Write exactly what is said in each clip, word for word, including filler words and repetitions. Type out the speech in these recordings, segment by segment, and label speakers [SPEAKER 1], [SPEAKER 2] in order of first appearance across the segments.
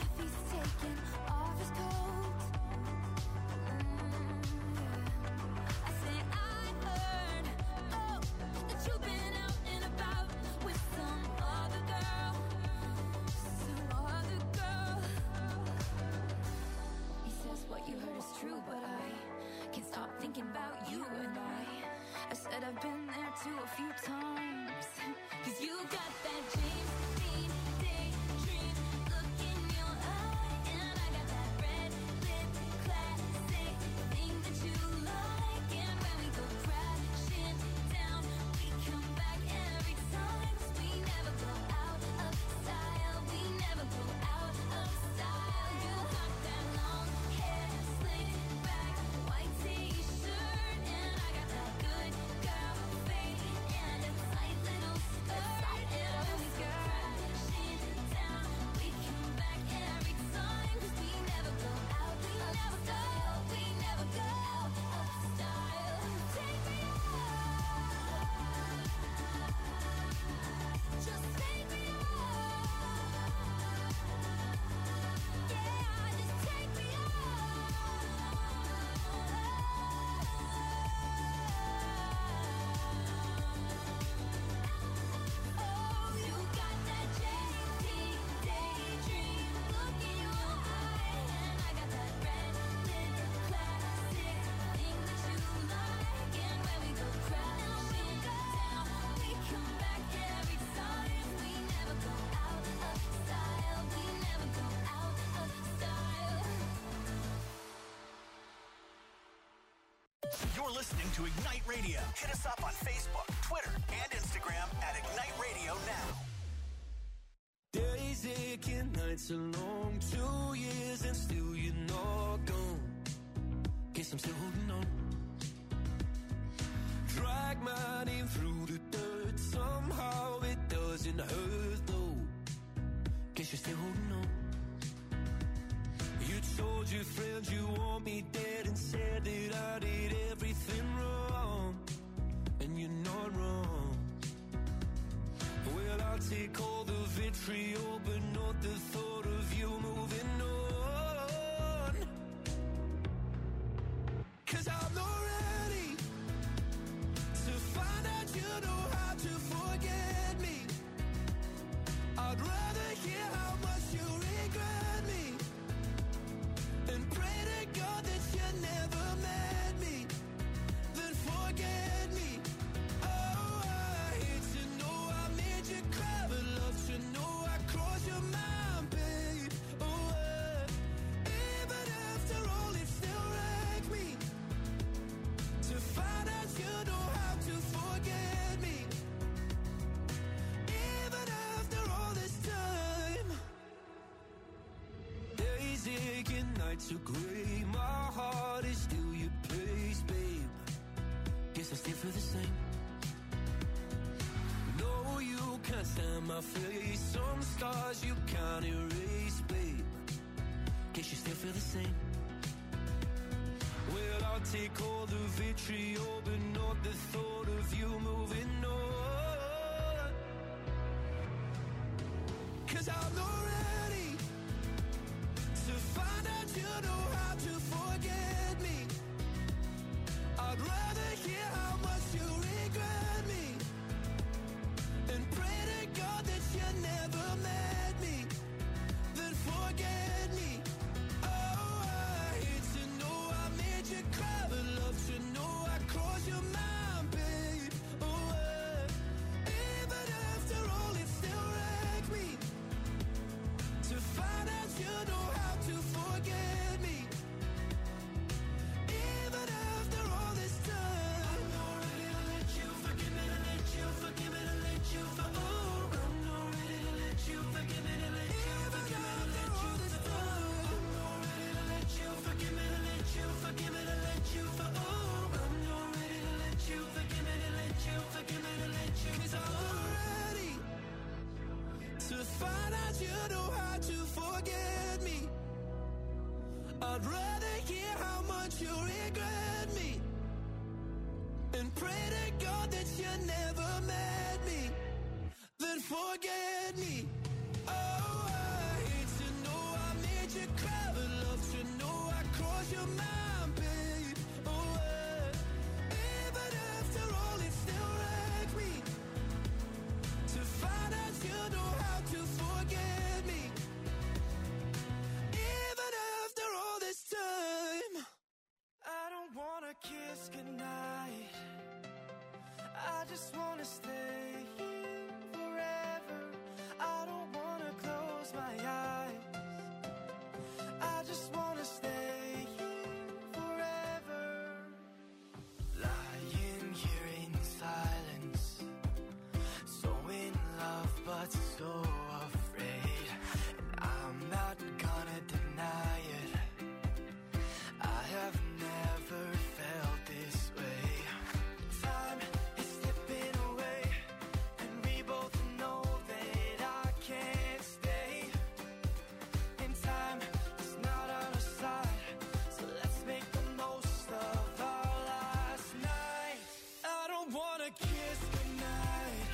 [SPEAKER 1] if he's taking off his coat. Mm, yeah. I say I heard, oh, that you've been out and about with some other girl, some other girl. He says what you heard is true, but I can't stop thinking about you and I. I said I've been there too a few times. Cause you got that James Dean daydream look in your eye, and I got that red lip classic thing that you like. And when we go crashing down, we come back every time. 'Cause we never go out of style, we never go out of style. You got that long hair slicked back, white t-shirt, and I got that good girl fade and a tight little skirt. And when we go crashing down, we come back every time. 'Cause we never go out of style, we never go out of style. Take me out, just take me out. Yeah, just take me out. Oh, you got that J T daydream look in your eye, and I got that red lip classic thing that you like. And when we go crashing down, we come back every time. We never go out of style, we never go out of style.
[SPEAKER 2] You're listening to Ignite Radio. Hit us up on Facebook, Twitter, and Instagram at Ignite Radio Now.
[SPEAKER 3] Days aching, nights are long, two years and still you're not gone. Guess I'm still holding on. Drag my name through the dirt, somehow it doesn't hurt though. Guess you're still holding on. You told your friends you want me dead and said that I did everything wrong, and you're not wrong. Well, I'll take all the vitriol, but not the thought of you moving on. 'Cause I'm not ready to find out you know how to forget me. I'd rather hear how much you regret me and pray to God that you never met me, then forget me. Oh, I hate to know I made you cry, but love to know I crossed your mind, babe. Oh, uh, even after all, it still wrecked me to find out you know how to forget me. Even after all this time. Days aching, nights are gray, my heart is still your place, babe. Guess I still feel the same. No, you can't stand my face, some scars you can't erase, babe. Guess you still feel the same. Well, I'll take all the vitriol, but not the thought of you moving on. 'Cause I'm not ready to find out you know how to forget me. I'd rather hear how much you regret me and pray to God that you never met me, then forget me. Oh, I hate to know I made you cry, but love to know I crossed your mind, babe. Oh, uh, even after all, it still wrecked me to find out you know how to forget me. Even after all this time, I'm not ready to let you forgive me, to let you forgive me, to let you for oh, I'm not ready to let you forgive me, to let you forgive me, to let you for oh, I'm not ready to let you forgive me, to let you forgive me, to let you for oh, I'm not ready to let you forgive me, to let you forgive me, to let you 'cause I'm not ready to find out you know how to forget me. I'd rather hear how much you regret me and pray to God that you never met me, then forget me. Oh, I hate to know I your mind, babe. Oh, uh, even after all, it still wrecks me to find out you know how to forget me. Even after all this time, I don't wanna kiss goodnight. I just wanna stay here forever. I don't wanna close my eyes. I just wanna stay here forever. Lying here in silence, so in love but so afraid. And I'm not gonna deny it, I have never felt this way. Time is slipping away, and we both know that I can't stay. And time is not on our side, so let's make the most of our last night. I don't wanna kiss goodnight,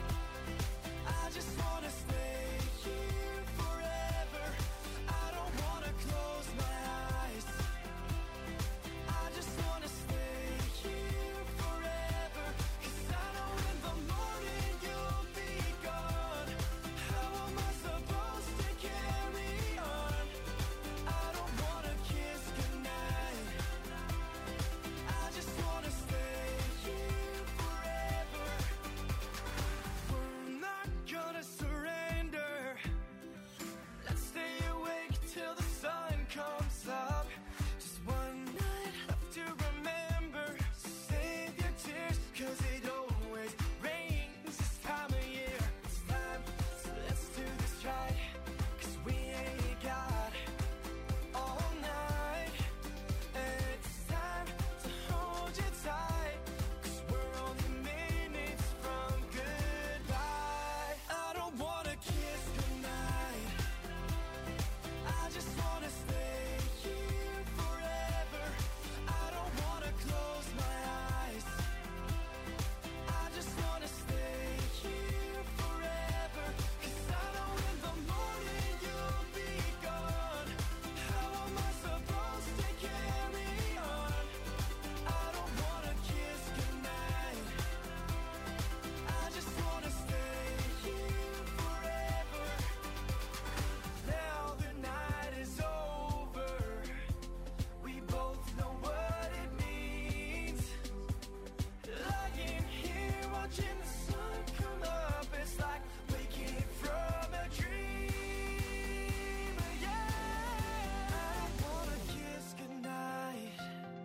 [SPEAKER 3] I just wanna stay here forever. I don't wanna close my eyes, I just wanna stay here forever. 'Cause I know in the morning you'll be gone. How am I supposed to carry on? I don't wanna kiss goodnight, I just wanna stay here forever. We're not gonna surrender, let's stay awake till the sun comes up. Just one night left to remember, so save your tears, 'cause it always rains this time of year. It's time, so let's do this right, 'cause we ain't got all night. And it's time to hold you tight, 'cause we're only minutes from goodbye. I don't wanna kiss goodnight, I just wanna stay here forever. I don't wanna close my eyes, I just wanna stay here forever. 'Cause I know in the morning you'll be gone. How am I supposed to carry on? I don't wanna kiss goodnight, I just wanna stay here forever. Now the night is over, we both know what it means. Lying here watching the sun come up, it's like waking from a dream. Yeah, I don't wanna kiss goodnight,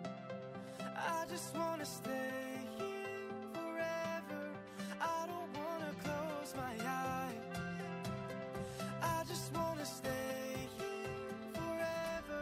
[SPEAKER 3] I just wanna stay here forever. I don't wanna close my eyes, I just wanna stay here forever.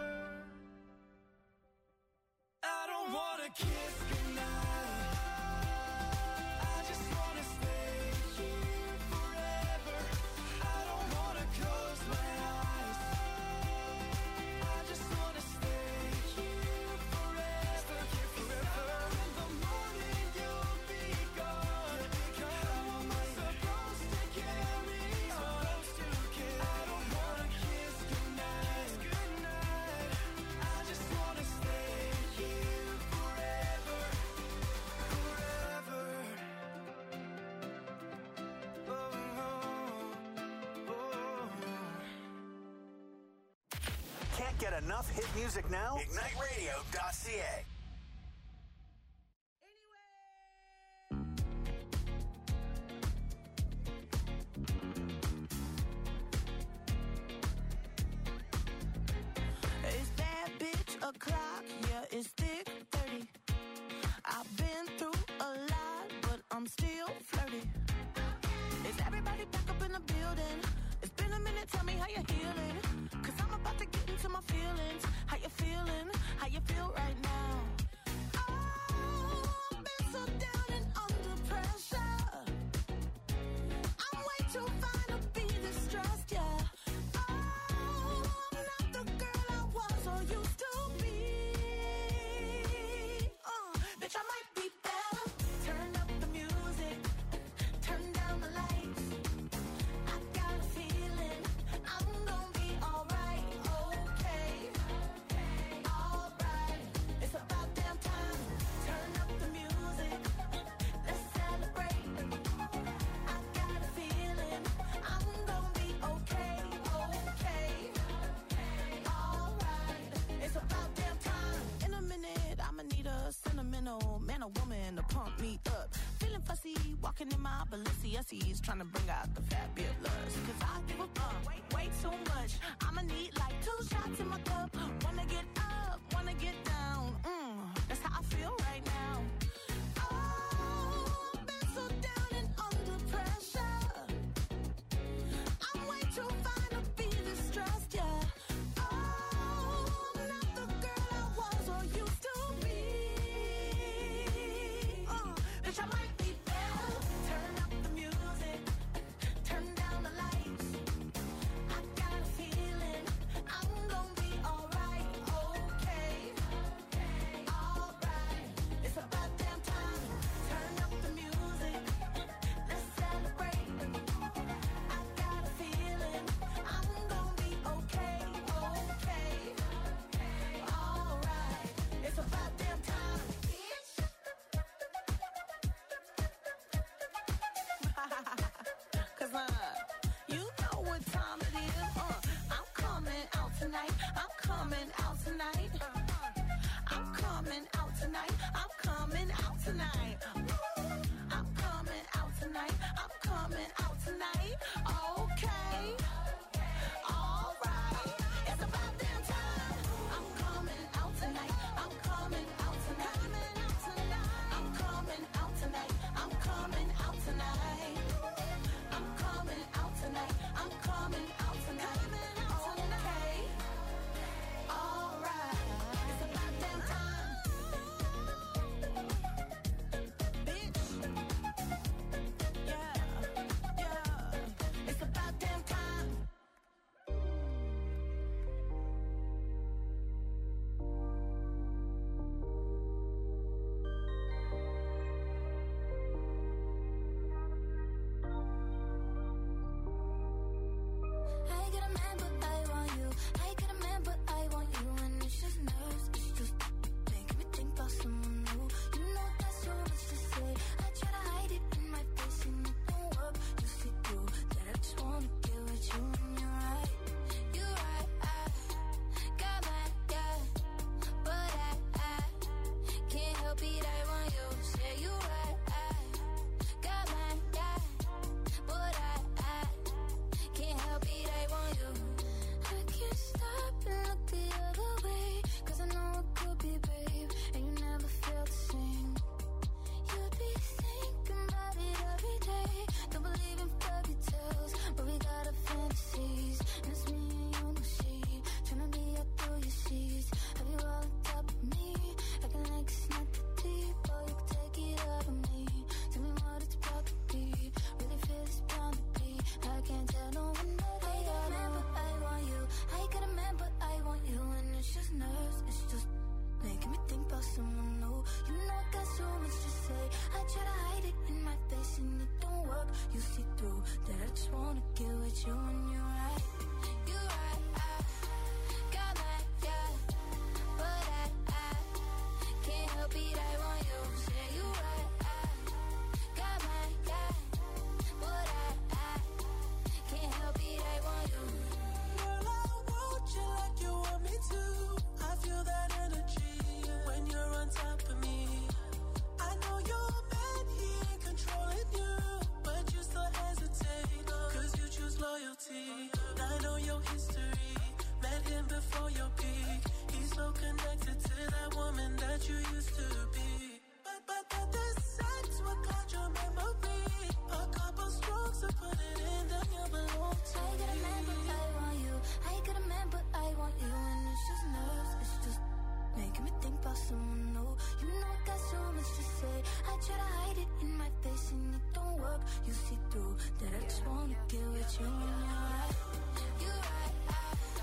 [SPEAKER 3] I don't wanna kiss goodnight, I just wanna stay here forever. I don't wanna close my eyes, I just wanna stay here forever. Forever. In the morning you'll be gone. How am I supposed to carry on? I don't wanna kiss goodnight, goodnight. I just wanna stay here forever, forever. Oh, oh, oh.
[SPEAKER 2] Can't get enough hit music now? ignite radio dot c a.
[SPEAKER 4] It's that bitch o'clock, yeah, it's thick thirty. I've been through a lot, but I'm still flirty. Is everybody back up in the building? It's been a minute, tell me how you're healing. 'Cause I'm about to get into my feelings. How you feeling? How you feel right now? G S Es trying to bring out the fabulous. Cause I give a fuck way, way too much. I'ma need like two shots in my cup. Wanna get up, wanna get down. Mm, that's how I feel right now. Oh, I've been so down and under pressure. I'm way too fine to be distressed, yeah. Oh, I'm not the girl I was or used to be. Uh, bitch, I might be better. Turn up the music, turn down the lights. I got a feeling I'm gonna be alright, okay, alright. It's about damn time. Turn up the music, let's celebrate. I got a feeling I'm gonna be okay, okay, alright. It's about damn time. Cause uh, you know what time it is. Uh, I'm coming out tonight. I'm coming out tonight. I'm coming out tonight. I'm coming out tonight. I'm coming out tonight. I'm coming out tonight. Okay. Alright. It's about damn time. I'm coming out tonight. I'm coming out tonight. I'm coming out tonight. I'm coming out tonight. I'm coming out tonight. I'm coming out tonight. Okay. Alright. It's about damn time. Bitch. Yeah. Yeah. It's about damn time.
[SPEAKER 1] I get a man, but I want you. I get a man, but I want you. And it's just nerves, it's just making me think about someone new. You know that's so much to say. I try to hide it in my face and it don't work. You see through that I just wanna get with you and you're right. You're right, I got my guy, but I, I can't help it, I want you. Say you're right, I got my guy, but I, I can't help it, I want you. I can't stop and look the other way, cause I know it could be brave, and you never felt the same. You'd be thinking about it every day. Don't believe in fairy tales, but we got our fantasies, and it's me and you, no shade. Tryna be out through your sheets. Have you all on top of me? Acting like it's not that deep, or you could take it out of me. Tell me what it's about to be. Really feel it's bound to be. I can't tell no one that I got a man, but I want you. I got a man, but I want you. And it's just nerves, it's just making me think about someone new. You know I got so much to say. I try to hide it in my face and it don't work. You see through that I just wanna get with you and you're right. You're right, I got my guy, but I, I can't help it, I want you. Say you're right, I got my guy, but I, I can't help it, I want you.
[SPEAKER 3] Girl, I want you like you want me to. I feel that energy when you're on top of me. I know your man, he ain't controlling you, but you still hesitate, cause you choose loyalty. I know your history, met him before your peak. He's so connected to that woman that you used to be. But, but that the sex will cloud your memory. A couple strokes to put it in, then you belong to
[SPEAKER 1] I got a man, but
[SPEAKER 3] me.
[SPEAKER 1] I want you. I got a man, but I want you. And it's just nerves, it's just making me think about someone new. You know I got so much to say. I try to hide it in my face and it don't work. You see through that I just wanna get with you and you're right. You're right, I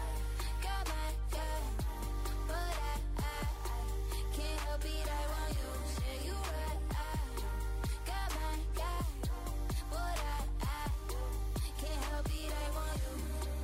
[SPEAKER 1] got my guy, but I, I can't help it, I want you. Say you're right, I got my guy, but I, I can't help it, I want you.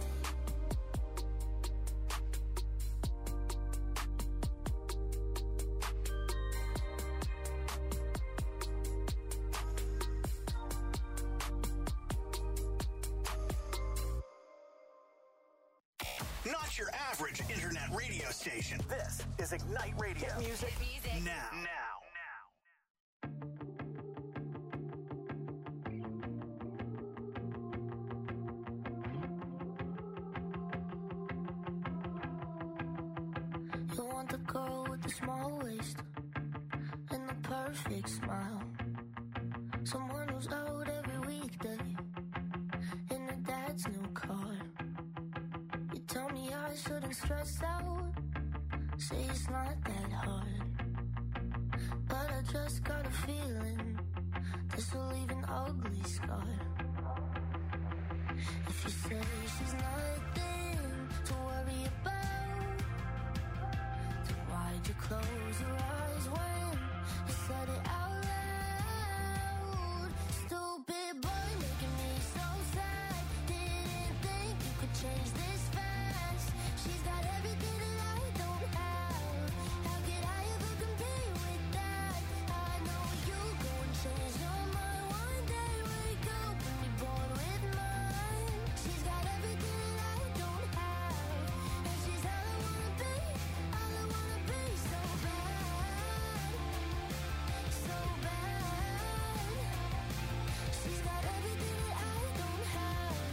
[SPEAKER 2] Not your average internet radio station. This is Ignite Radio. Music, music. Now. Now.
[SPEAKER 5] the girl with the small waist and the perfect smile. Someone who's out every weekday in her dad's new car. You tell me I shouldn't stress out, say it's not that hard. But I just got a feeling this will leave an ugly scar. If you say she's nothing to worry about, then why'd you close your eyes when you said it out loud? Stupid boy making me so sad. Didn't think you could change this fast. She's got everything that I don't have. How could I ever compete with that? I know you go and change your mind one day. Wake up and be bored with mine. She's got everything that I don't have, and she's all I wanna be, all I wanna be. So bad, so bad. She's got everything that I don't have.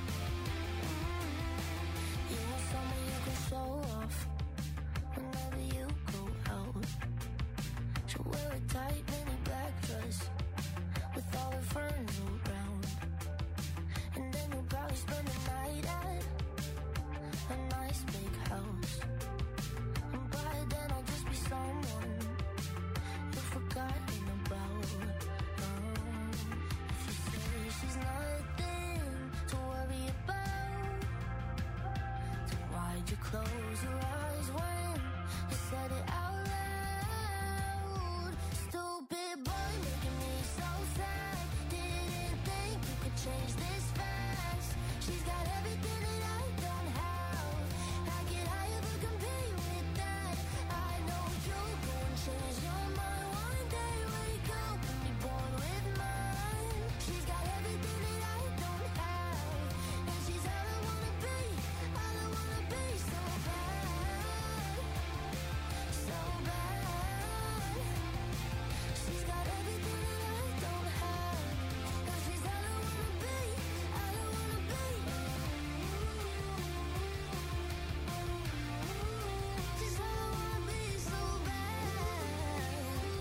[SPEAKER 5] You want someone you can show off whenever you go out. She'll wear a tight mini black dress with all her friends around, and then you'll probably spend the night at a nice big house. And by then I'll just be someone you've forgotten about. Um, if you say she's nothing to worry about, then why'd you close your eyes when you said it out loud? Stupid boy making me so sad. Didn't think you could change this fast. She's got everything that I don't have. How could I ever compete with that? I know you'll go and change your mind one day. Wake up and be bored with mine. She's got everything that I don't have, and she's all I wanna be, all I wanna be. So bad, so bad. She's got everything that I don't have, and she's all I wanna be, all I wanna be. She's all I wanna be, so bad.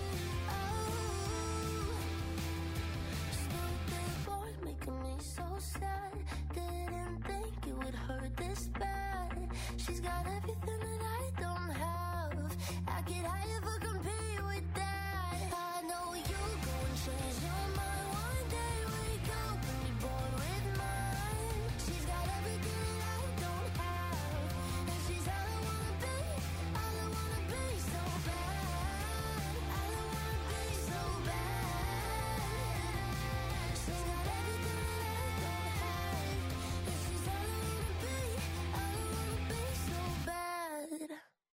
[SPEAKER 5] Oh, stupid boy making me so sad. Didn't think it would hurt this bad. She's got everything that I don't have. How could I ever compete with that? I know you'll go and change your mind one day. Wake up and be bored with mine. She's got everything that I don't have, and she's all I wanna be, all I wanna be. So bad, all I wanna be. So bad. She's got everything that I don't have, and she's all I wanna be, all I wanna be. So bad.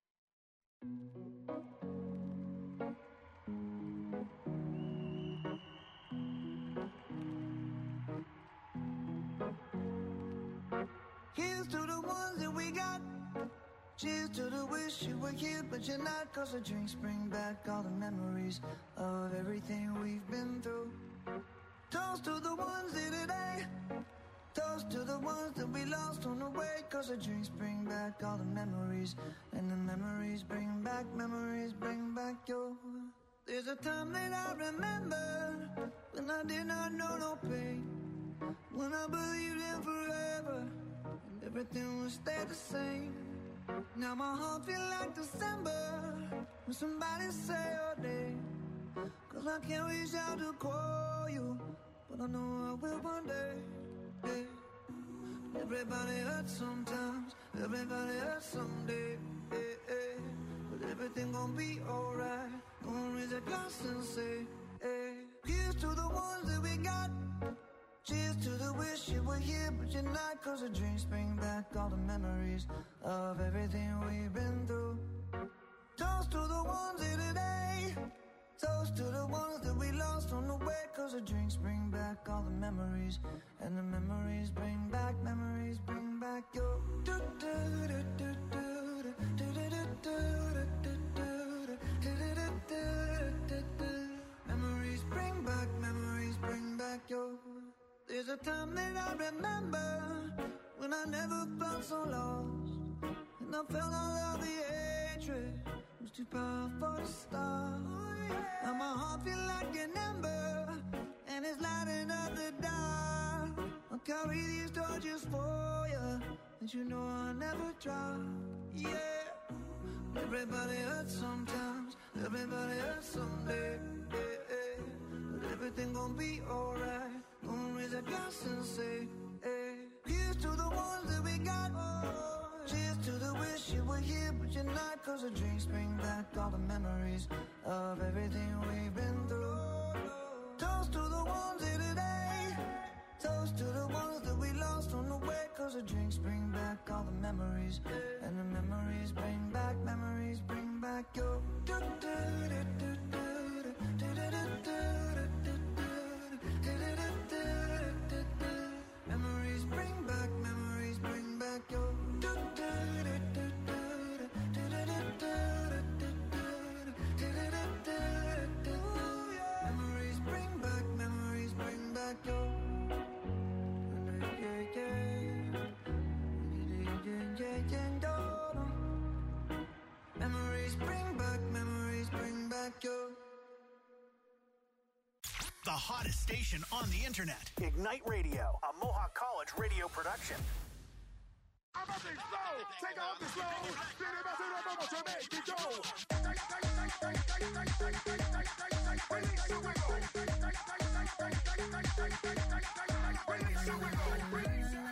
[SPEAKER 3] Here's to the ones that we got. Cheers to the wish you were here, but you're not. Cause the drinks bring back all the memories of everything we've been through. Toast to the ones here today. Toast to the ones that we lost on the way. Cause the drinks bring back all the memories, and the memories bring back, memories bring back your. There's a time that I remember when I did not know no pain, when I believed in forever and everything would stay the same. Now my heart feel like December when somebody say your name. Cause I can't reach out to call you, but I know I will one day. Hey. Everybody hurts sometimes, everybody hurts someday. Hey, hey. But everything gon' be alright. Gonna raise a glass and say, hey. Here's to the ones that we got. Cheers to the wish you were here, but you're not. Cause the drinks bring back all the memories of everything we've been through. Toast to the ones here today. Toast to the ones that we lost on the way. Cause the drinks bring back all the memories, and the memories bring back, memories bring back your. Memories bring back, memories bring back your. There's a time that I remember when I never felt so lost, and I felt all of the hatred trick was too powerful to stop. Now my heart feel like an ember, and it's lighting up the dark. I'll carry these torches for you, and you know I'll never drop. Yeah, everybody hurts sometimes, everybody hurts someday. Yeah, yeah. But everything gon' be alright. Gonna raise a glass and say, hey, here's to the ones that we got. Cheers to the wish you were here, but you're not. Cause the drinks bring back all the memories of everything we've been through. Toast to the ones here today. Toast to the ones that we lost on the way. Cause the drinks bring back all the memories. And the memories bring back, memories bring back your. Memories bring back, memories bring back your. Memories bring back, memories bring back your. Memories bring back, memories bring back your.
[SPEAKER 2] The hottest station on the internet. Ignite Radio, a Mohawk College radio production.
[SPEAKER 6] I'm up and slow, take off the slow, then it must have been to make it go. Release your wiggle. Release your wiggle. Release your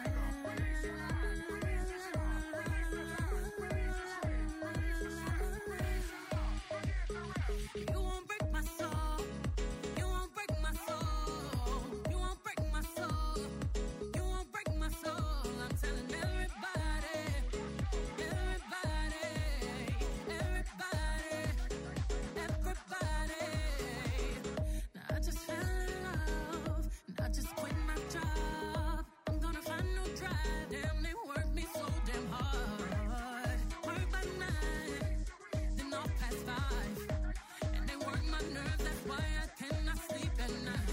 [SPEAKER 1] You won't break my soul. You won't break my soul. You won't break my soul. You won't break my soul. I'm telling everybody, everybody, everybody, everybody. Now I just fell in love, and I just quit my job. I'm gonna find no drive. Damn, they work me so damn hard. Work by nine, then off past five. My nerves, that's why I cannot sleep at night.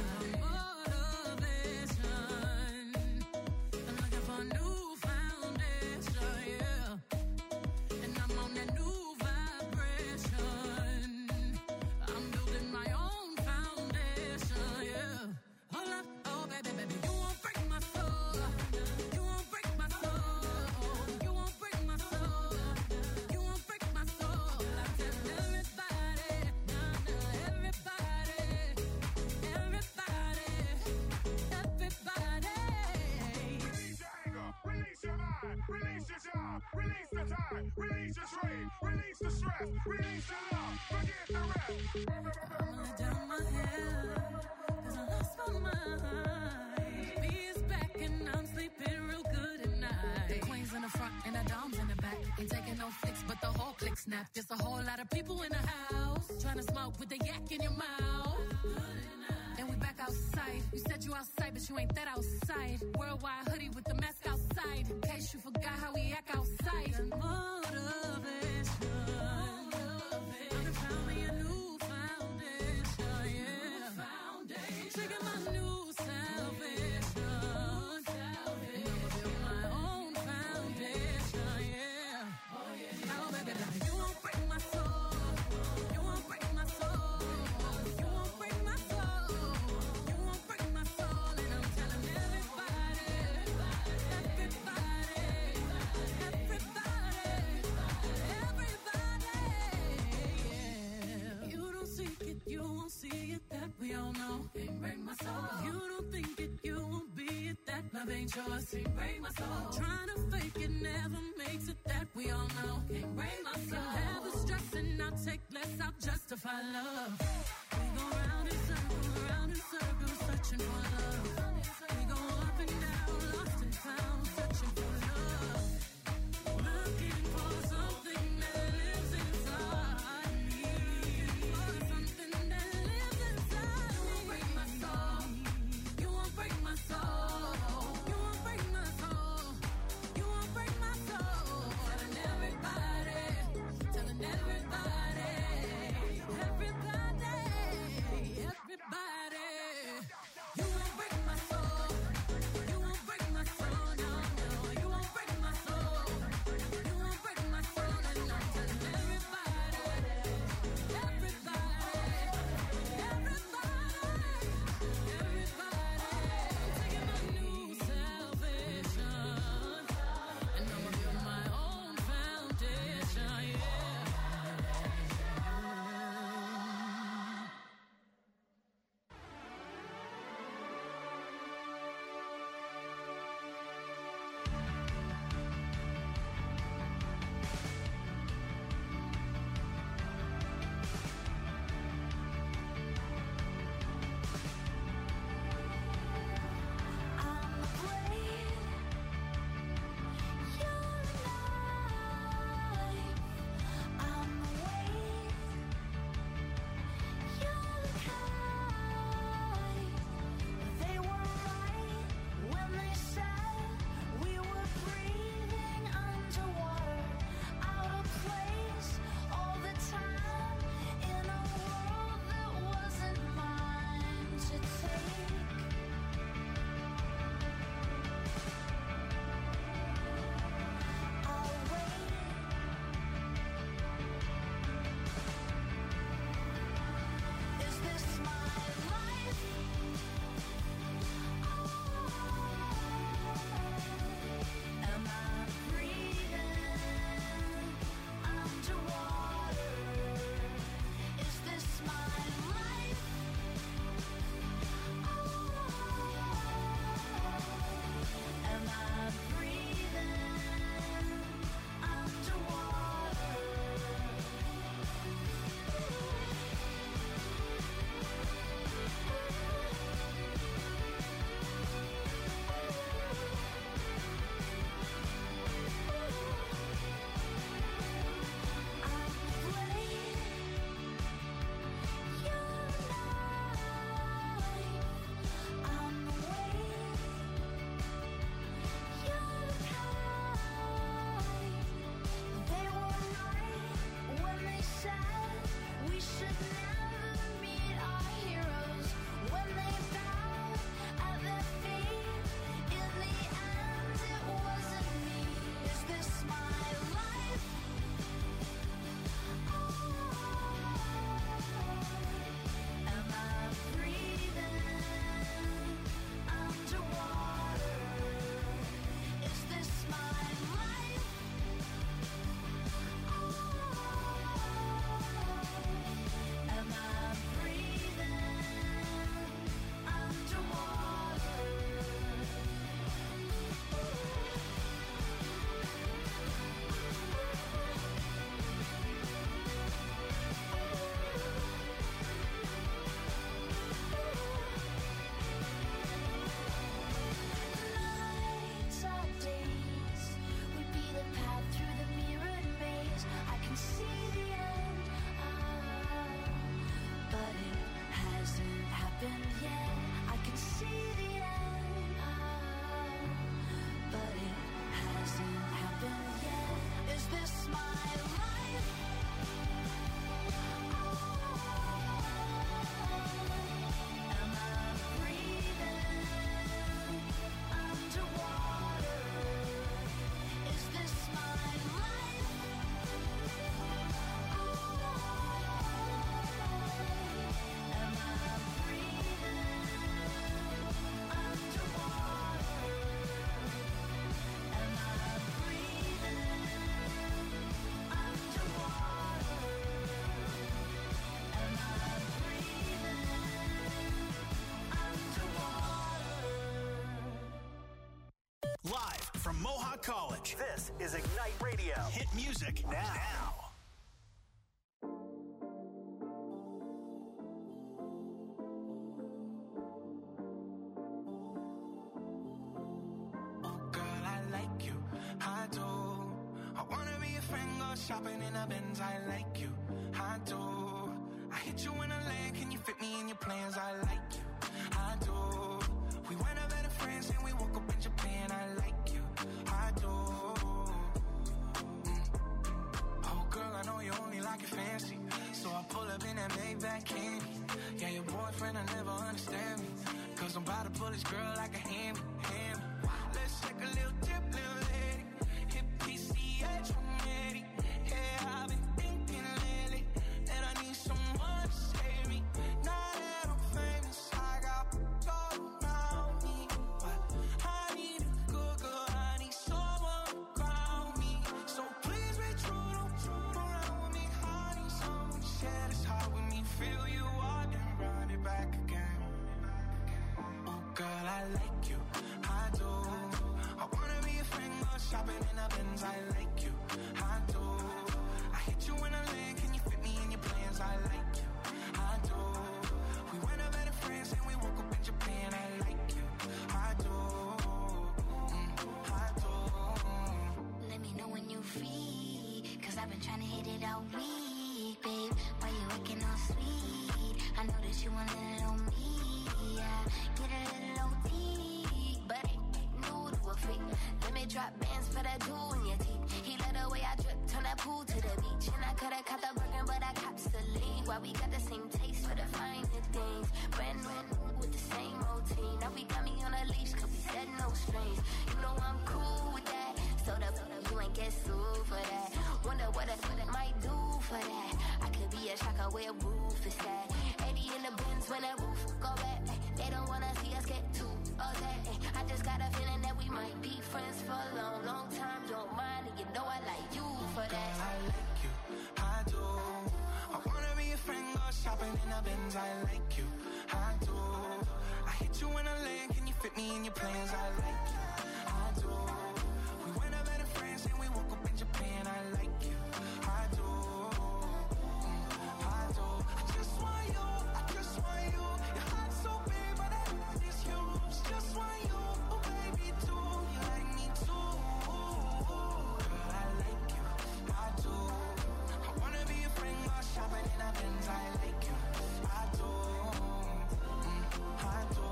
[SPEAKER 1] Motivation, I'm looking for a new foundation, yeah. And I'm on that new vibration. I'm building my own foundation, yeah. Hold up, oh baby, baby, you won't break my soul. You won't break my soul. You won't break my soul. You won't break my soul. I tell everybody. Everybody, everybody, everybody.
[SPEAKER 6] Release your anger, release your mind, release your job, release the time, release your trade, release the stress, release your love, forget the rest.
[SPEAKER 1] I'm gonna down my head, cause I lost my mind. B is back and I'm sleeping real good at night. The queen's in the front and the dom's in the back. Ain't taking no flicks, but the whole click snap. Just a whole lot of people in the house, trying to smoke with the yak in your mouth. And we back outside. You said you outside, but you ain't that outside. Worldwide hoodie with the mask outside. In case you forgot how we act outside. Motivation. I found me a new foundation, yeah. Trigger my new salvation. And I'ma build my own foundation, yeah. Oh, baby, baby, you won't break my soul. You won't break my soul. You won't break my soul. You won't break my soul. And I'm telling everybody, everybody, everybody, everybody, yeah. You don't seek it, you won't see it, that we all know. Can't break my soul. If you don't think it, you won't be it, that love ain't yours. Can't break my soul. Trying to fake it never makes it, that we all know. Can't break my soul. Have the stress and I'll take less, I'll justify love. We go round in circles, round in circles, searching for love. We go up and down, lost and found, searching for love. Looking for something that lives inside me. For something that lives inside me. You won't break my soul. You won't break my soul. You won't break my soul. You won't break my soul. Telling everybody, telling everybody, everybody, everybody. You won't break
[SPEAKER 2] from Mohawk College. This is Ignite Radio. Hit music now. now.
[SPEAKER 3] Shopping in a Benz, I like you, I do. I hit you in a land, can you fit me in your plans? I like you, I do. We went over to France and we woke up in Japan, I like you, I do. Mm. Oh girl, I know you only like it fancy, so I pull up in that Maybach candy. Yeah, your boyfriend, I never understand me, cause I'm about to pull this girl like a hammy, hammy. Let's take a little dip, little lady, hit P C H one eighty. Yeah, I've been thinking lately that I need someone to save me. Now that I'm famous, I got all around me, but I need a good girl, I need someone around me. So please be true, don't true around with me. I need someone to share this heart with me. Feel you out and run it back again. Oh girl, I like you, I do. I wanna be a friend, go shopping in a Benz, I like you, I do. Hit you in a land, can you fit me in your plans? I like you, I do. We went over to France and we woke up in Japan. I like you, I do, mm, I do.
[SPEAKER 5] Let me know when you free, cause I've been trying to hit it all week, babe. Why you looking all sweet? I know that you want a little me, yeah. Get a little O T, but ain't new to a freak. Let me drop bands for that jewel in your teeth. He let the way I drip, turn that pool to the beach. And I could've caught the Birkin, but I cops the lead. Why we got the same taste for the finer things. Brand new with the same routine. Now we got me on a leash, cause we said no strings. You know I'm cool with that, so the you ain't get sued for that. Wonder what I, what I might do for that. I could be a shocker where roof is at. eighty in the bins when that roof go back. They don't wanna see us get too upset. I just got a feeling that we might be friends for a long, long time. Don't mind, and you know I like you for that.
[SPEAKER 3] Girl, I like you, I do. I wanna be a friend, go shopping in a Benz. I like you, I do. I hit you in a land, can you fit me in your plans? I like you, I do. We went over to France and we woke up in Japan. I like you, I do, mm, I do. I just want you, I just want you. Your heart's so big, but I want this huge. Just want you, oh baby, too. You like me too. Girl, I like you, I do. I wanna be a friend, go shopping in a Benz. I like you, I do, mm, I do.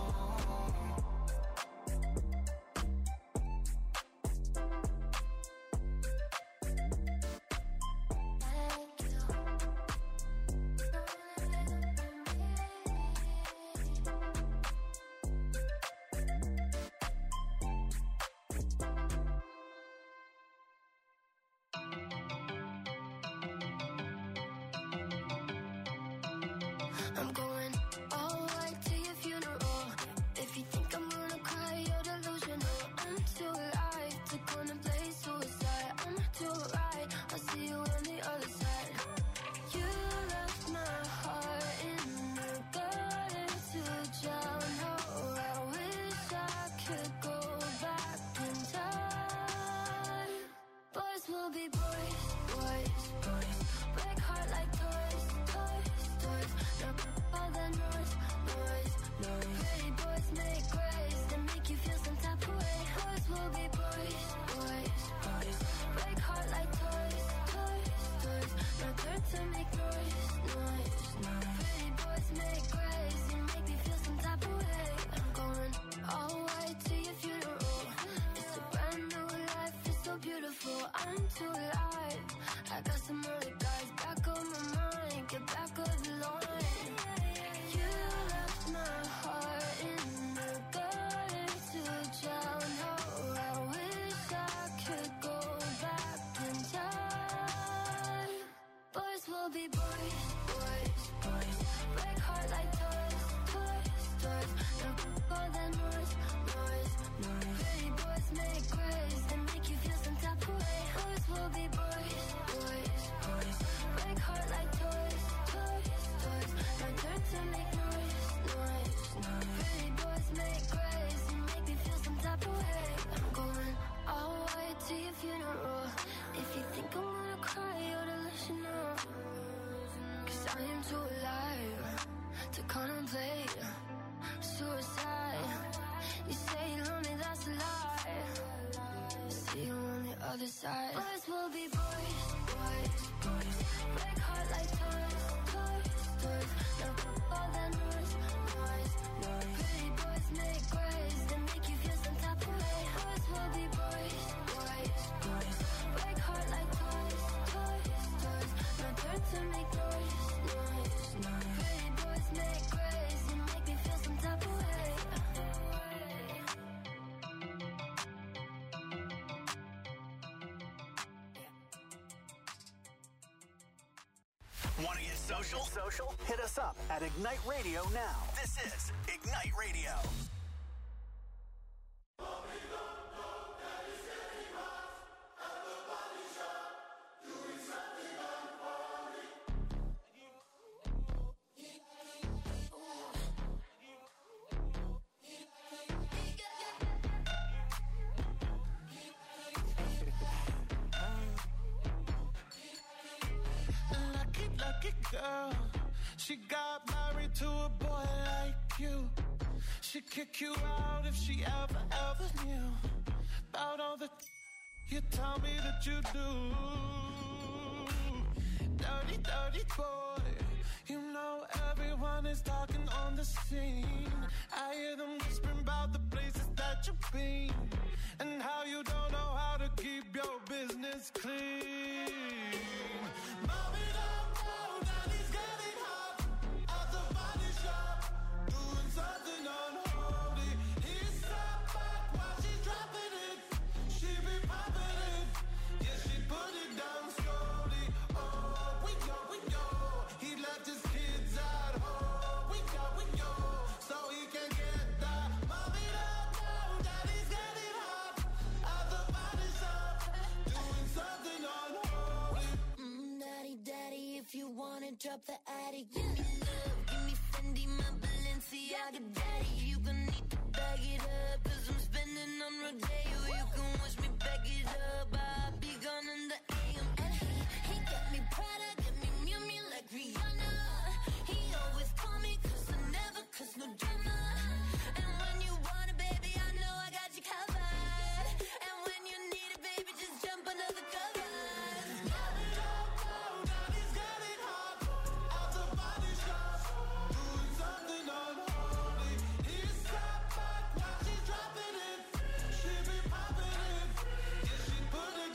[SPEAKER 5] I'm going all right to your funeral. If you think I'm gonna cry, you're delusional. I'm too alive to contemplate suicide. I'm too right, I'll see you on the other side. You left my heart in the gutter to drown. Oh, I wish I could go back in time. Boys will be boys, boys, boys. Break heart like toys, toys, toys. Now all the noise, noise, noise. Pretty boys make grace and make you feel some type of way. Boys will be boys, boys, boys. Break heart like toys, toys, toys. Now turn to make noise, noise, noise. Pretty boys make grace and make me feel some type of way. I'm going all white to your funeral. It's a brand new life, it's so beautiful. I'm too alive. I got some other guys back on my mind. Get back on the line. You left my heart in the gutter to drown. Oh, I wish I could go back in time. Boys will be boys, boys, boys. Break heart like toys, toys, toys. Now all the noise, noise, noise. Pretty boys make grace and make you feel some type of way. Boys will be too alive to contemplate suicide. You say you love me, that's a lie. See you on the other side. Boys will be boys, boys, boys. Break heart like toys, toys, toys. Now f- all that noise, noise, noise. Pretty boys make grace, they make you feel some type of way. Boys will be boys, boys, boys. Break heart like toys, toys, toys. Now turn to make noise, noise, noise. Pretty boys make grace, they make me feel some type of way.
[SPEAKER 2] Want to get social? Social? Hit us up at Ignite Radio now. This is Ignite Radio.
[SPEAKER 3] Lucky, lucky girl. She got married to a boy like you. She'd kick you out if she ever, ever knew about all the you tell me that you do. Dirty, dirty boy. You know everyone is talking on the scene. I hear them whispering about the places that you've been and how you don't know how to keep your business clean. Mommy don't know that he's getting hot at the body shop, doing something unholy. He sat back while she's dropping it. She be popping it, yeah, she put it down slowly. Oh, we know, we know. He left his kids at home. We know, we know. So he can get that. Mommy don't know that he's getting hot at the body shop, doing something unholy.
[SPEAKER 5] Mm, daddy, daddy, if you wanna drop the attic, give me love, give me Fendi, my Balenciaga, daddy. You gon' need to bag it up, cause I'm spending on Rodeo. You can wish me back it up, I'll be gone in the A M. And he, he got me Prada, got me Miu Miu like Rihanna. He always call me cause I never cause no drama. And when you want it, baby, I know I got you covered. And when you need it, baby, just jump under the covers.
[SPEAKER 3] Mommy don't know that he's getting hot at the body shop, doing something unholy. He sat back while she's dropping it. She be popping it, yeah, she put it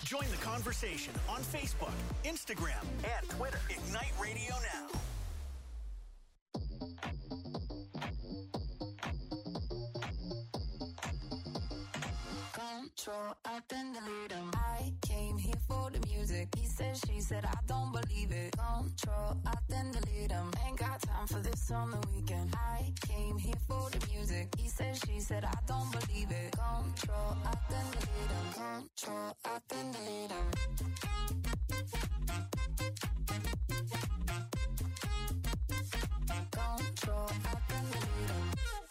[SPEAKER 2] Join the conversation on Facebook, Instagram, and Twitter. Ignite Radio Now.
[SPEAKER 4] Control, I then delete him. I came here for the music. He said, she said, I don't believe it. Control, I then delete him. Ain't got time for this on the weekend. I came here for the music. He said, she said, I don't believe it. Control, I then delete him. Control, I then delete him. Control, I then delete him.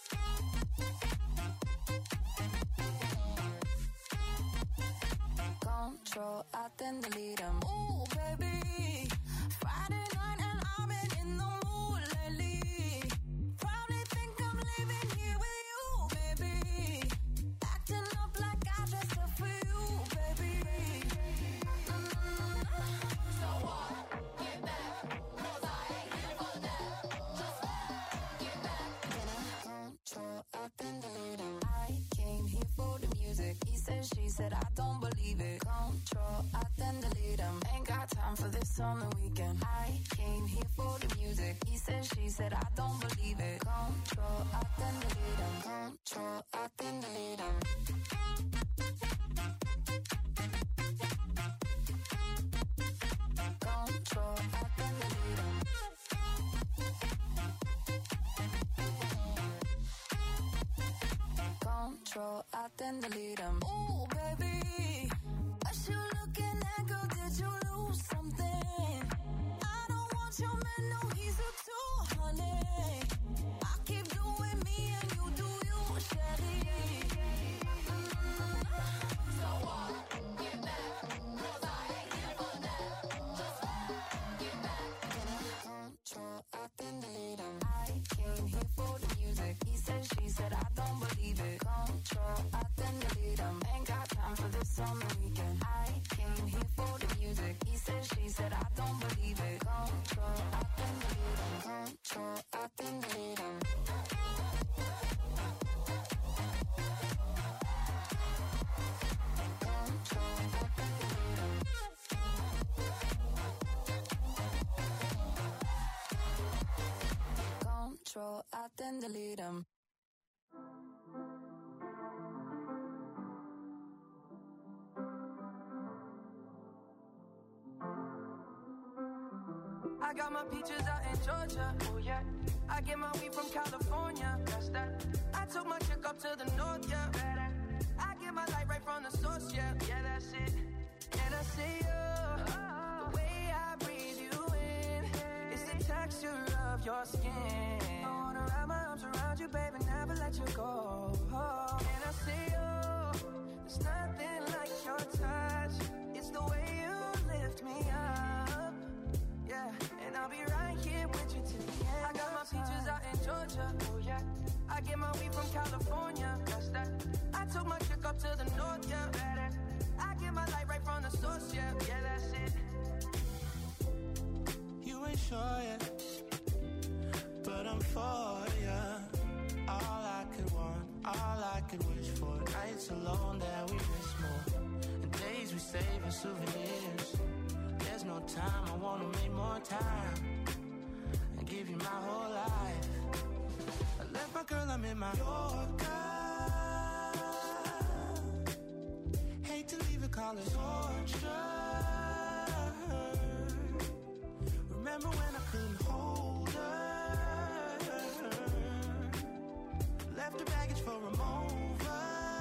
[SPEAKER 4] Control, I then delete him. Ooh, baby, Friday night and I've been in the mood lately. Probably think I'm leaving here with you, baby. Acting up like I dressed up for you, baby. Mm-hmm. So what? Get back, 'cause I ain't here for that. Just get back. Then I control, I then delete him. I came here for the music. He said, she said, I don't believe it. Control, I then delete him. Ain't got time for this on the weekend. I came here for the music. He said, she said, I don't believe it. Control, I then delete him. Control, I then delete him. Control, I then delete him. Control, I then delete him. Ooh, baby, what you looking at, girl? Did you lose something? I don't want your man, no, he's a two hundred. I keep doing me and you do you, Shelly. Mm-hmm. So what? Get back, 'cause I ain't here for that. Just get back. Then I control, I then delete him. I came here for the music. He said, she said, I don't believe it. Control, I then delete him. Ain't got time for this on the weekend. I came here for the music. He said, she said, I don't believe it. Control, I then delete him. Control, I then delete him. Control, I then delete him. Control, I then delete him.
[SPEAKER 3] I got my peaches out in Georgia, oh yeah. I get my weed from California, that's that. I took my chick up to the north, yeah. I get my light right from the source, yeah. Yeah, that's it. And I see you, the way I breathe you in, it's the texture of your skin. I wanna wrap my arms around you, baby, never let you go. Oh, and I see you, there's nothing like your touch. It's the way you lift me up. Yeah, and I'll be right here with you till the end. I got my peaches out in Georgia, oh yeah. I get my weed from California, that's that. I took my chick up to the north, yeah. I get my light right from the source, yeah. Yeah, that's it.
[SPEAKER 7] You ain't sure yet, but I'm for ya. All I could want, all I could wish for. Nights alone that we miss more, and days we save as souvenirs. There's no time, I wanna make more time and give you my whole life. I left my girl, I'm in my Yorker. Hate to leave it, call it torture. Remember when I couldn't hold her? Left the baggage for a mover.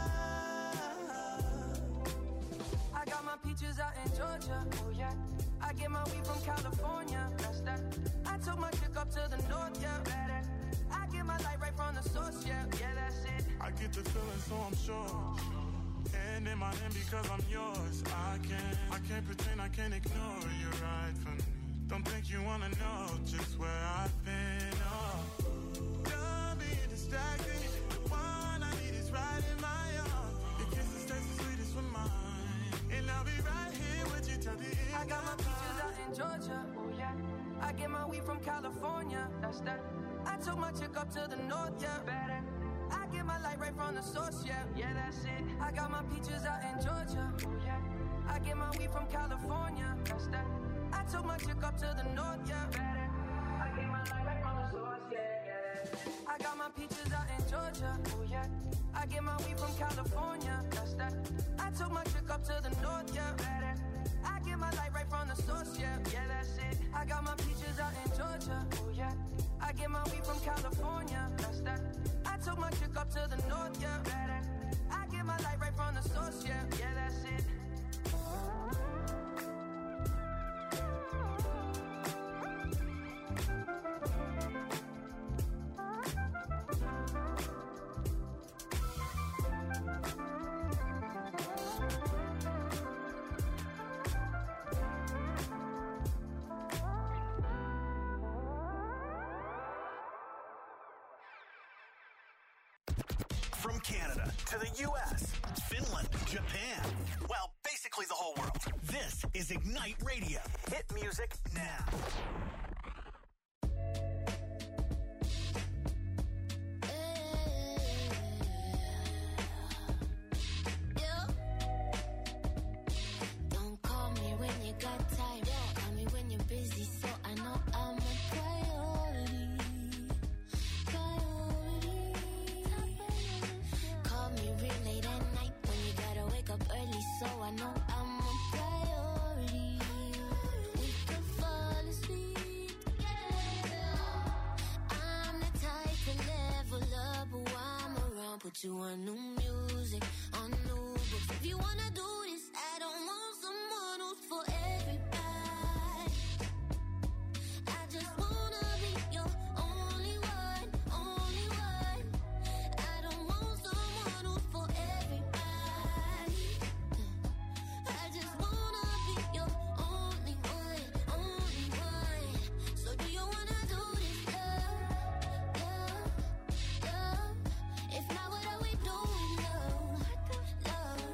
[SPEAKER 3] I got my peaches out in Georgia, oh yeah. I get my weed from California, that's that. I took my chick up to the north, yeah. I get my light right from the source, yeah. Yeah, that's it.
[SPEAKER 6] I get the feeling, so I'm sure. And in my hand because I'm yours. I can't, I can't pretend, I can't ignore you right from me. Don't think you wanna know just where I've been. Oh, don't be distracted. The one I need is right in my arms. Your kisses taste the sweetest with mine, and I'll be right here with you till the end.
[SPEAKER 3] I got my peaches out in Georgia, oh yeah. I get my weed from California, that's that. I took my chick up to the north, yeah. I get my light right from the source, yeah. Yeah, that's it. I got my peaches out in Georgia. Oh, yeah. I get my weed from California. That's that. I took my chick up to the north, yeah. Better. I get my light right from the source, yeah, yeah. I got my peaches out in Georgia. Oh, yeah. I get my weed from California. That's that. I took my chick up to the north, yeah. Better. I get my light right from the source, yeah. Yeah, that's it. I got my peaches out in Georgia. Oh, yeah. I get my weed from California. That's that. I took my chick up to the north, yeah. Better. I get my light right from the source, yeah. Yeah, that's it.
[SPEAKER 2] From Canada to the U S, Finland, Japan, well, basically the whole world. This is Ignite Radio. Hit music now.
[SPEAKER 5] Don't call me when you got time. Call me when you're busy, so I know I'm a priority. Priority. Call me real late at night when you gotta wake up early, so I know I'm a priority. We could fall asleep together. I'm the type to level up, but while I'm around, put you on new music, on new books. If you wanna do this, I don't want someone who's for everybody. I just wanna be your only one, only one. I don't want someone who's for everybody. I just wanna be your only one, only one. So do you wanna do this, love, love, love? If not, what are we doing, love, love,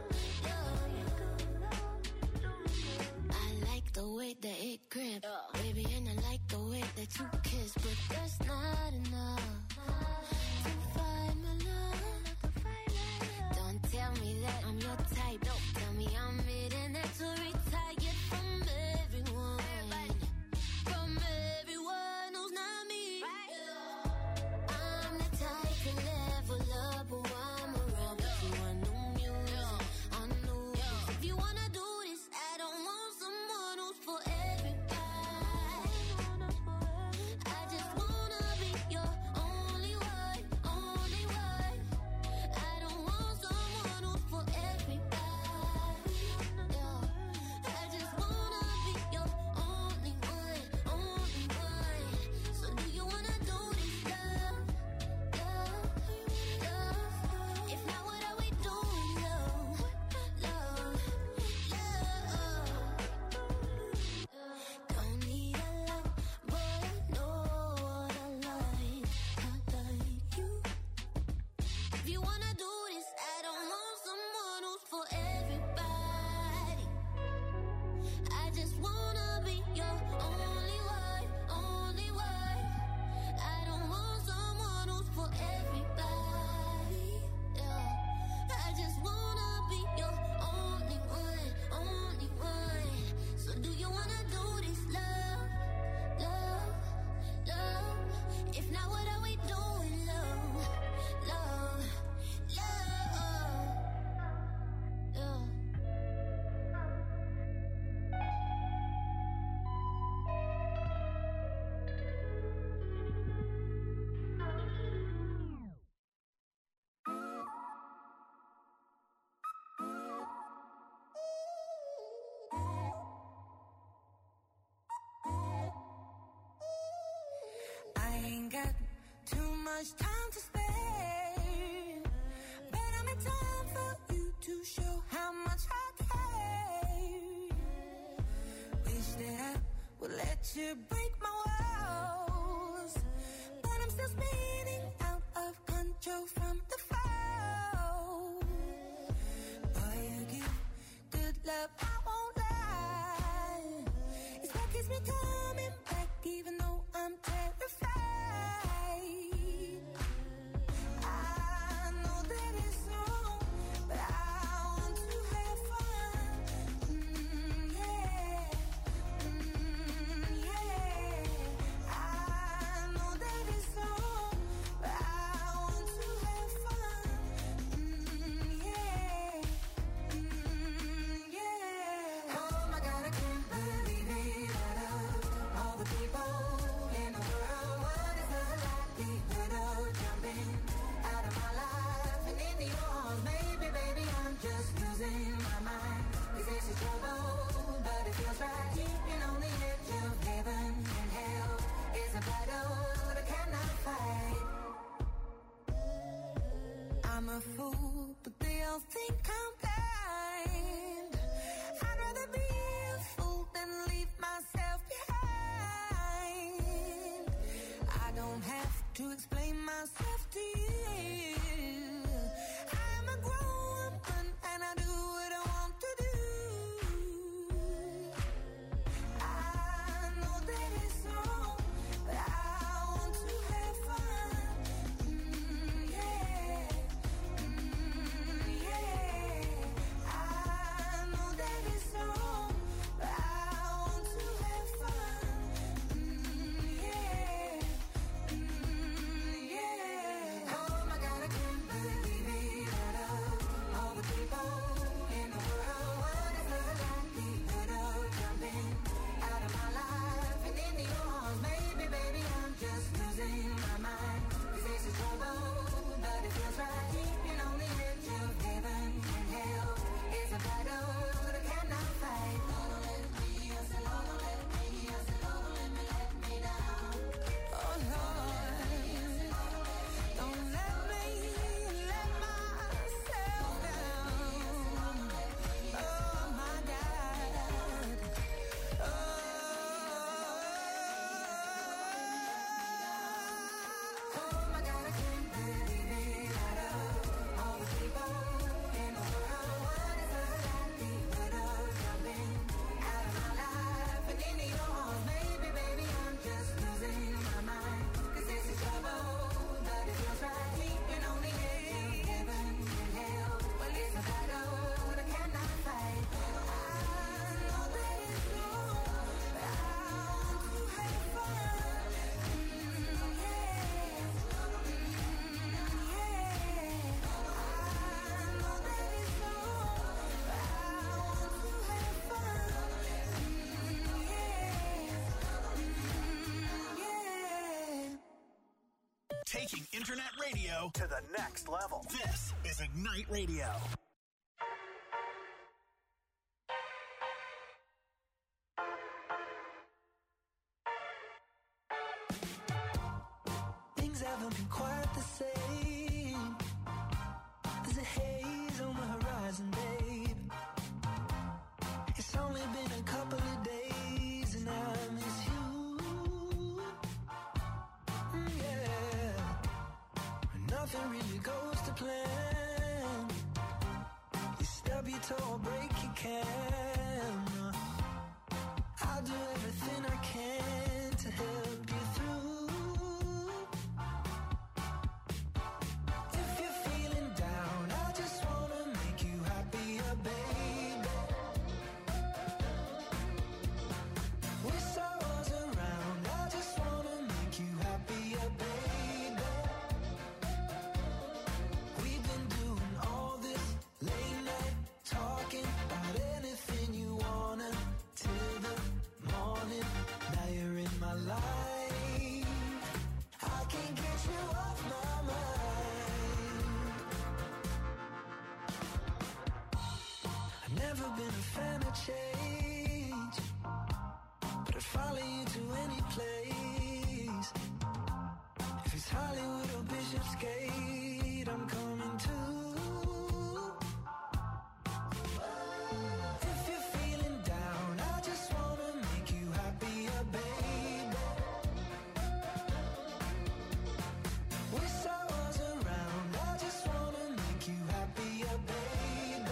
[SPEAKER 5] love? I like the way that it grip, baby, and I like the way that you kiss, but that's not enough to find my love. Don't tell me that I'm your type. Don't tell me I'm it and that's to retire from everyone, from everyone who's not me. I'm the type to level up, but while I'm around, put you on new music, on new books. If you wanna do this, I don't want someone who's for everybody. I just wanna be your only one, only one. I don't want someone who's for everybody. Yeah. I just wanna be your only one, only one. So do you wanna do this, love, love, love? If not, what are we doing, love, love, love? Don't need a lot, but I know what I like. I like you. If you wanna do this, I don't want someone who's for everybody. I just wanna be your only one, only one. I don't want someone who's for everybody. Yeah. I just wanna be your only one, only one. So do you wanna do this, love, love, love? If not, what are we doing, love, love, love? Yeah.
[SPEAKER 4] I ain't got too much time to spare, but I'm in time for you to show how much I care. Wish that I would let you break my walls, but I'm still spinning out of control from the fall. Boy, you give good love, I won't lie. It's what keeps me coming back, even though I'm terrified. I but they all think I'm blind. I'd rather be a fool than leave myself behind. I don't have to explain myself to you. I'm a grown woman and I do what I want to do. I know that it's wrong, but I want to have fun. Mm, yeah, mm, yeah. I know that it's wrong, but I want to have fun. Mm, yeah, mm, yeah. Oh my God, I can't believe it. Out of all the people in the world, what if I got the good of jumping out of my life and into your arms? Maybe, baby, I'm just losing my mind. 'Cause this is trouble, but it feels right. Keeping on the edge of heaven and hell is a battle that I cannot fight. Lord, don't let me, I said, Lord, don't let me, I said, Lord, don't let me let me down. Oh Lord, don't let me let myself down. Oh my God. Oh, oh my God, I can't believe it. Out of all the people in the world, what if I got the good of jumping out of my life and into your arms? Maybe, baby, I'm just losing my mind. 'Cause this is trouble, but it feels right. Keeping on the edge of heaven and hell. Well, it's a battle that I cannot fight. I know that it's wrong, but I want to have fun. Mm, yeah, mm, yeah. I know that it's wrong, but I want to have fun. Mm, yeah, mm, yeah.
[SPEAKER 2] Taking internet radio to the next level. This is Ignite Radio.
[SPEAKER 7] Things haven't been quite the same. There's a haze on the horizon, babe. It's only been a couple of days and I miss you. Mm, yeah. Nothing really goes to plan. You stub your toe or break your camera. I'll do everything I can to help you through. If you're feeling down, I just wanna make you happier, baby. Wish I was around, I just wanna make you happier, baby. We've been doing all this late night talking about anything you wanna till the morning. Now you're in my life. I can't get you off my mind. I've never been a fan of change, but I'd follow you to any place. If it's Hollywood or Bishopsgate, I'm coming too. If you're feeling down, I just wanna make you happier, baby. Wish I was around, I just wanna make you happier, baby.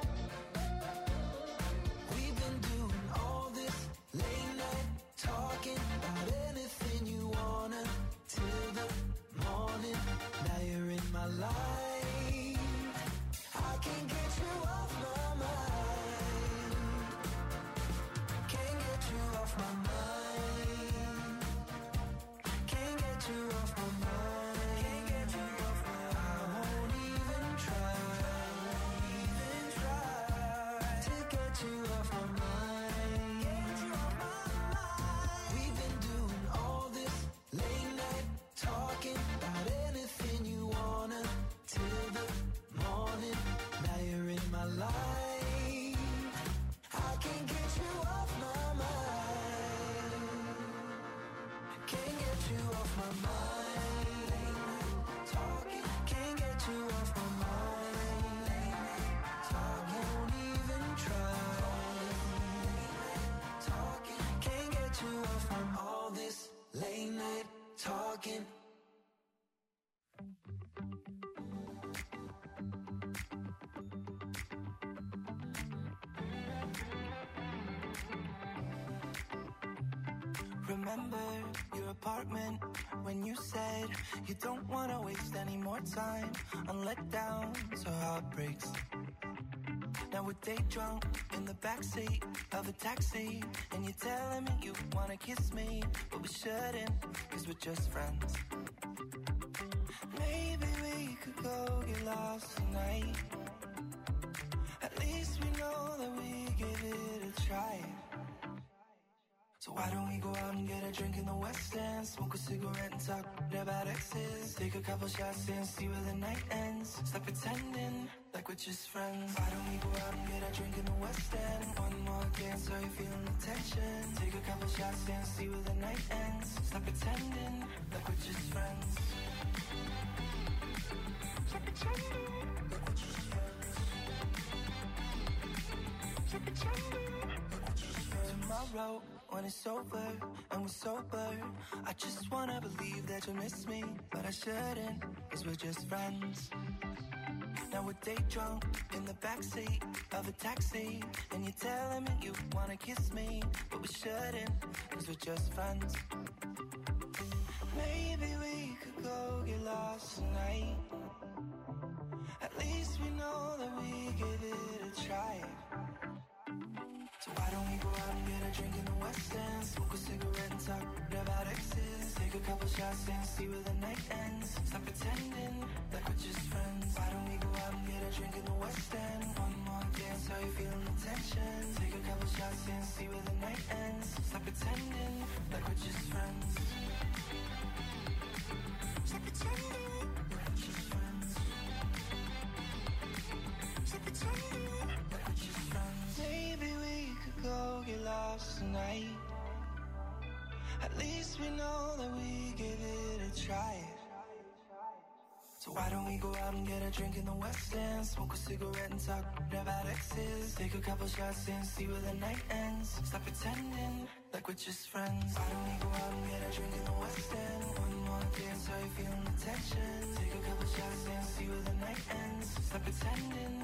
[SPEAKER 7] We've been doing all this late night talking about anything you wanna till the morning. Now you're in my life. Remember your apartment when you said you don't want to waste any more time on letdowns or heartbreaks. Now we're day drunk in the backseat of a taxi, and you're telling me you wanna kiss me, but we shouldn't, cause we're just friends. Maybe we could go get lost tonight. At least we know that we give it a try. So why don't we go out and get a drink in the West End, smoke a cigarette and talk about exes, take a couple shots and see where the night ends. Stop pretending like we're just friends. Why don't we go out and get a drink in the West End? One more dance, are you feeling the tension? Take a couple shots and see where the night ends. Stop pretending like we're just friends. Stop pretending like we're just friends. Stop pretending like we're just friends. Tomorrow, when it's over and we're sober, I just wanna believe that you miss me, but I shouldn't, cause we're just friends. Now we're day drunk in the backseat of a taxi, and you're telling me you wanna kiss me, but we shouldn't, cause we're just friends. Maybe we could go get lost tonight. At least we know that we give it a try. So why don't we go out and get a drink in the West End, smoke a cigarette and talk about exes, take a couple shots and see where the night ends. Stop pretending like we're just friends. Why don't we go out and get a drink in the West End? One more dance, are you feeling the tension? Take a couple shots and see where the night ends. Stop pretending like we're just friends. Stop pretending like we're just friends. Stop pretending like we're just friends. Maybe we could go get lost tonight. At least we know that we give it a try. So why don't we go out and get a drink in the West End, smoke a cigarette and talk about exes, take a couple shots and see where the night ends. Stop pretending like we're just friends. Why don't we go out and get a drink in the West End? One more dance, are you feeling the tension? Take a couple shots and see where the night ends. Stop pretending